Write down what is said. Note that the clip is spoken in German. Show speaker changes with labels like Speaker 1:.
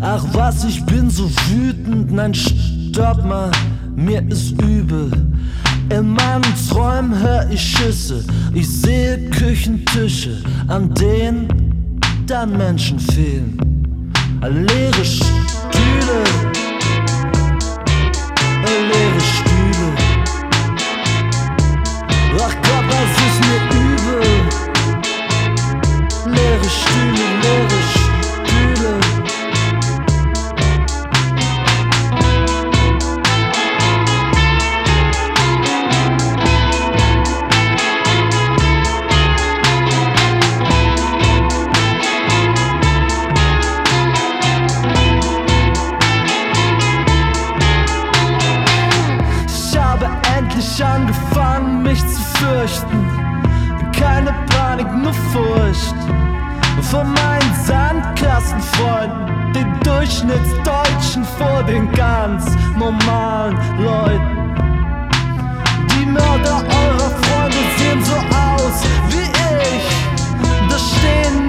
Speaker 1: Ach was, ich bin so wütend, nein, stopp mal, mir ist übel. In meinen Träumen hör ich Schüsse, ich sehe Küchentische, an denen dann Menschen fehlen. Leere Stühle, leere Stühle. Ach Gott, das ist mir übel. Leere Stühle, leere Stühle. Angefangen mich zu fürchten, keine Panik, nur Furcht von meinen Sandkastenfreunden, den Durchschnittsdeutschen vor den ganz normalen Leuten. Die Mörder eurer Freunde sehen so aus wie ich, da stehen